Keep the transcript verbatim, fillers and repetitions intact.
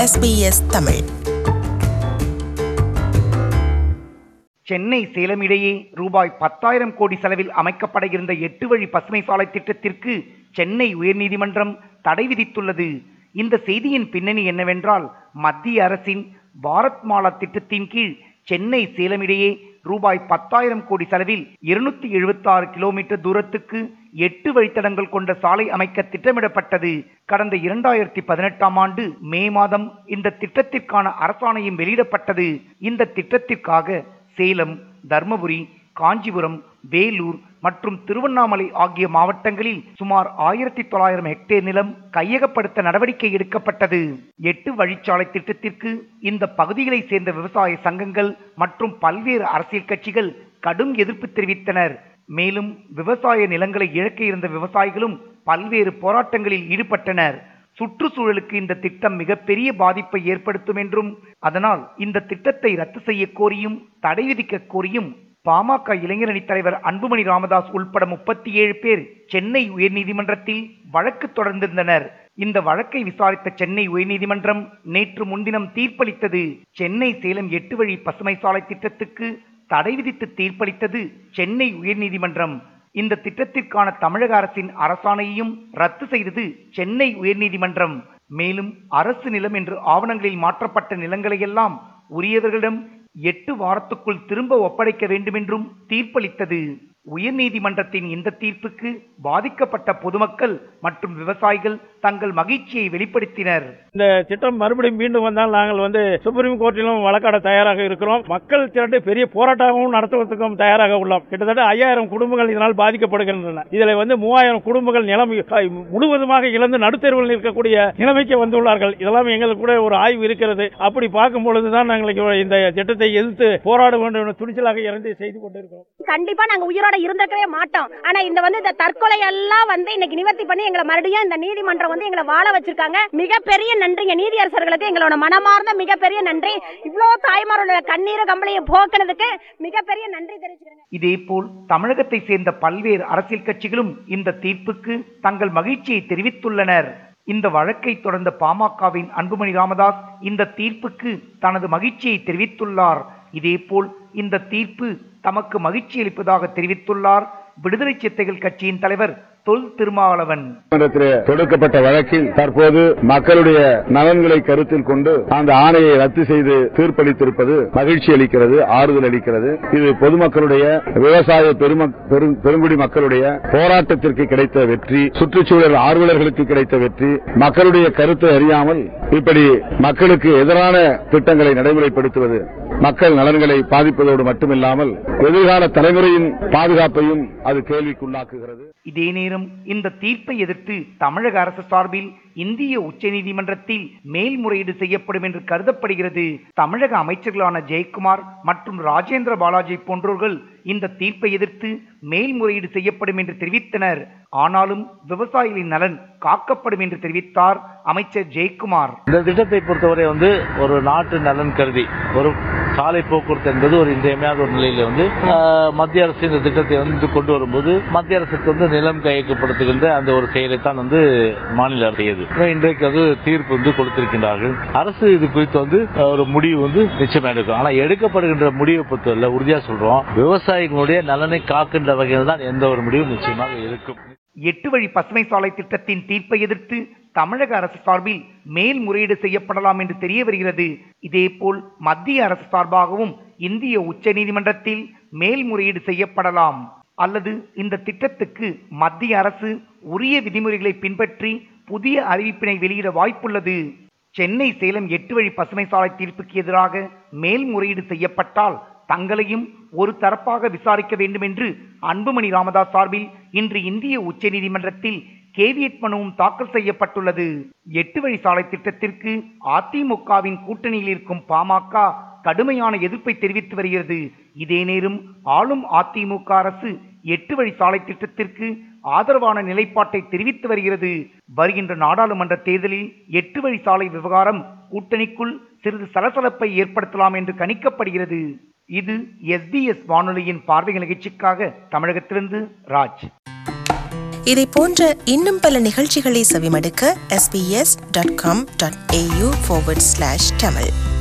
S B S Tamil. Chennai Salem இடையே ரூபாய் பத்தாயிரம் கோடி செலவில் அமைக்கப்பட இருந்த எட்டு வழி பசுமை சாலை திட்டத்திற்கு சென்னை உயர்நீதிமன்றம் தடை விதித்துள்ளது. இந்த செய்தியின் பின்னணி என்னவென்றால், மத்திய அரசின் பாரத் மாலா திட்டத்தின் கீழ் சென்னை சேலம் இடையே ரூபாய் பத்தாயிரம் கோடி செலவில் இருநூத்தி எழுபத்தி ஆறு கிலோமீட்டர் தூரத்துக்கு எட்டு வழித்தடங்கள் கொண்ட சாலை அமைக்க திட்டமிடப்பட்டது. கடந்த இரண்டாயிரத்தி பதினெட்டாம் ஆண்டு மே மாதம் இந்த திட்டத்திற்கான அரசாணையும் வெளியிடப்பட்டது. இந்த திட்டத்திற்காக சேலம், தர்மபுரி, காஞ்சிபுரம், வேலூர் மற்றும் திருவண்ணாமலை ஆகிய மாவட்டங்களில் சுமார் ஆயிரத்தி தொள்ளாயிரம் ஹெக்டேர் நிலம் கையகப்படுத்த நடவடிக்கை எடுக்கப்பட்டது. எட்டு வழிச்சாலை திட்டத்திற்கு இந்த பகுதிகளை சேர்ந்த விவசாய சங்கங்கள் மற்றும் பல்வேறு அரசியல் கட்சிகள் கடும் எதிர்ப்பு தெரிவித்தனர். மேலும் விவசாய நிலங்களை இழக்க இருந்த விவசாயிகளும் பல்வேறு போராட்டங்களில் ஈடுபட்டனர். சுற்றுச்சூழலுக்கு இந்த திட்டம் மிகப்பெரிய பாதிப்பை ஏற்படுத்தும் என்றும், அதனால் இந்த திட்டத்தை ரத்து செய்ய கோரியும் தடை விதிக்க கோரியும் பாமக இளைஞரணி தலைவர் அன்புமணி ராமதாஸ் உள்பட முப்பத்தி ஏழு பேர் சென்னை உயர்நீதிமன்றத்தில் வழக்கு தொடர்ந்திருந்தனர். இந்த வழக்கை விசாரித்த சென்னை உயர்நீதிமன்றம் நேற்று முன்தினம் தீர்ப்பளித்தது. சென்னை சேலம் எட்டு வழி பசுமை சாலை திட்டத்துக்கு தடை விதித்து தீர்ப்பளித்தது சென்னை உயர்நீதிமன்றம். இந்த திட்டத்திற்கான தமிழக அரசின் அரசாணையையும் ரத்து செய்தது சென்னை உயர்நீதிமன்றம். மேலும் அரசு நிலம் என்று ஆவணங்களில் மாற்றப்பட்ட நிலங்களையெல்லாம் உரியவர்களிடம் எட்டு வாரத்துக்குள் திரும்ப ஒப்படைக்க வேண்டுமென்றும் தீர்ப்பளித்தது. உயர்நீதிமன்றத்தின் இந்த தீர்ப்புக்கு பாதிக்கப்பட்ட பொதுமக்கள் மற்றும் விவசாயிகள் தங்கள் மகிழ்ச்சியை வெளிப்படுத்தினர். இந்த திட்டம் மறுபடியும் மீண்டும் வந்தால் நாங்கள் வந்து சுப்ரீம் கோர்ட்டிலும் வழக்காட தயாராக இருக்கிறோம். மக்கள் திரண்டு பெரிய போராட்டமும் நடத்துவதற்கும் தயாராக உள்ளோம். கிட்டத்தட்ட ஐயாயிரம் குடும்பங்கள் இதனால் பாதிக்கப்படுகின்றன. இதில் வந்து மூவாயிரம் குடும்பங்கள் நிலம் முழுவதுமாக இழந்து நடுத்தெருவில் இருக்கக்கூடிய நிலைமைக்கு வந்துள்ளார்கள். இதெல்லாம் எங்களுக்கு கூட ஒரு ஆய்வு இருக்கிறது. அப்படி பார்க்கும் பொழுதுதான் நாங்கள் இந்த திட்டத்தை எதிர்த்து போராட வேண்டும் துணிச்சலாக இறந்து செய்து கொண்டிருக்கிறோம். கண்டிப்பா நாங்க உயிரோட இருந்திருக்கவே மாட்டோம். ஆனா இந்த வந்து இந்த தற்கொலை எல்லாம் வந்து இன்னைக்கு நிவர்த்தி பண்ணி எங்களை மறுபடியும் இந்த நீதிமன்றம் வந்து எங்களை வாழ வச்சிருக்காங்க. மிகப்பெரிய நன்றிங்க நீதியரசர்களுக்கு, எங்களோட மனமார்ந்த மிகப்பெரிய நன்றி. இவ்வளவு தாய்மாரோட கண்ணீரை கம்பளையை போக்குனதுக்கு மிகப்பெரிய நன்றி தெரிவிச்சுக்கிறேன். இதேபோல் தமிழகத்தை சேர்ந்த பல்வேறு அரசியல் கட்சிகளும் இந்த தீர்ப்புக்கு தங்கள் மகிழ்ச்சியை தெரிவித்துள்ளனர். இந்த வழக்கை தொடர்ந்த பாமகவின் அன்புமணி ராமதாஸ் இந்த தீர்ப்புக்கு தனது மகிழ்ச்சியை தெரிவித்துள்ளார். இதேபோல் இந்த தீர்ப்பு தமக்கு மகிழ்ச்சி அளிப்பதாக தெரிவித்துள்ளார் விடுதலை சிறுத்தைகள் கட்சியின் தலைவர் தொல் திருமாவளவன். தொடுக்கப்பட்ட வழக்கில் தற்போது மக்களுடைய நலன்களை கருத்தில் கொண்டு அந்த ஆணையை ரத்து செய்து தீர்ப்பளித்திருப்பது மகிழ்ச்சி அளிக்கிறது, ஆறுதல் அளிக்கிறது. இது பொதுமக்களுடைய, விவசாய பெருங்குடி மக்களுடைய போராட்டத்திற்கு கிடைத்த வெற்றி, சுற்றுச்சூழல் ஆர்வலர்களுக்கு கிடைத்த வெற்றி. மக்களுடைய கருத்தை அறியாமல் இப்படி மக்களுக்கு எதிரான திட்டங்களை நடைமுறைப்படுத்துவது மக்கள் நலன்களை பாதிப்பதோடு மட்டுமில்லாமல் எதிர்கால தலைமுறையின் பாதுகாப்பையும் அது கேள்விக்குள்ளாக்குகிறது. இதே நேரம் இந்த தீர்ப்பை எதிர்த்து தமிழக அரசு சார்பில் இந்திய உச்சநீதிமன்றத்தில் மேல்முறையீடு செய்யப்படும் என்று கருதப்படுகிறது. தமிழக அமைச்சர்களான ஜெயக்குமார் மற்றும் ராஜேந்திர பாலாஜி போன்றோர்கள் இந்த தீர்ப்பை எதிர்த்து மேல்முறையீடு செய்யப்படும் என்று தெரிவித்தனர். ஆனாலும் விவசாயிகளின் நலன் காக்கப்படும் என்று தெரிவித்தார் அமைச்சர் ஜெயக்குமார். இந்த திட்டத்தை பொறுத்தவரை வந்து ஒரு நாட்டு நலன் கருதி ஒரு சாலை போக்குவரத்து என்பது ஒரு இன்றியமையாத ஒரு நிலையில வந்து மத்திய அரசு இந்த திட்டத்தை வந்து கொண்டு வரும்போது மத்திய அரசுக்கு வந்து நிலம் கையகப்படுத்துகின்ற அந்த ஒரு செயலைத்தான் வந்து மாநில அரசு செய்யுது. இன்றைக்கு அது தீர்ப்பு வந்து கொடுத்திருக்கின்றார்கள். அரசு இது குறித்து வந்து ஒரு முடிவு வந்து நிச்சயமா எடுக்கும். ஆனா எடுக்கப்படுகின்ற முடிவை பொறுத்தவரை உறுதியா சொல்றோம், விவசாயிகளுடைய நலனை காக்கின்ற வகையில் தான் எந்த ஒரு முடிவும் நிச்சயமாக இருக்கும். எட்டு வழி பசுமை சாலை திட்டத்தின் தீர்ப்பை எதிர்த்து தமிழக அரசு சார்பில் மேல்முறையீடு செய்யப்படலாம் என்று தெரிய வருகிறது. இதேபோல் மத்திய அரசு சார்பாகவும் இந்திய உச்சநீதிமன்றத்தில் மேல்முறையீடு செய்யப்படலாம். அல்லது இந்த திட்டத்துக்கு மத்திய அரசு உரிய விதிமுறைகளை பின்பற்றி புதிய அறிவிப்பினை வெளியிட வாய்ப்புள்ளது. சென்னை சேலம் எட்டு வழி பசுமை சாலை தீர்ப்புக்கு எதிராக மேல்முறையீடு செய்யப்பட்டால் தங்களையும் ஒரு தரப்பாக விசாரிக்க வேண்டும் என்று அன்புமணி ராமதாஸ் சார்பில் இன்று இந்திய உச்சநீதிமன்றத்தில் கேவியட் மனுவும் தாக்கல் செய்யப்பட்டுள்ளது. எட்டு வழி சாலை திட்டத்திற்கு அதிமுகவின் கூட்டணியில் இருக்கும் பாமக கடுமையான எதிர்ப்பை தெரிவித்து வருகிறது. இதே நேரம் ஆளும் அதிமுக அரசு எட்டு வழி சாலை திட்டத்திற்கு ஆதரவான நிலைப்பாட்டை தெரிவித்து வருகிறது. வருகின்ற நாடாளுமன்ற தேர்தலில் எட்டு வழி சாலை விவகாரம் கூட்டணிக்குள் சிறிது சலசலப்பை ஏற்படுத்தலாம் என்று கணிக்கப்படுகிறது. இது எஸ் பி எஸ் வானொலியின் பார்வை நிகழ்ச்சிக்காக தமிழகத்திலிருந்து ராஜ். இதை போன்ற இன்னும் பல நிகழ்ச்சிகளை செவிமடுக்க S B S dot com dot A U forward slash Tamil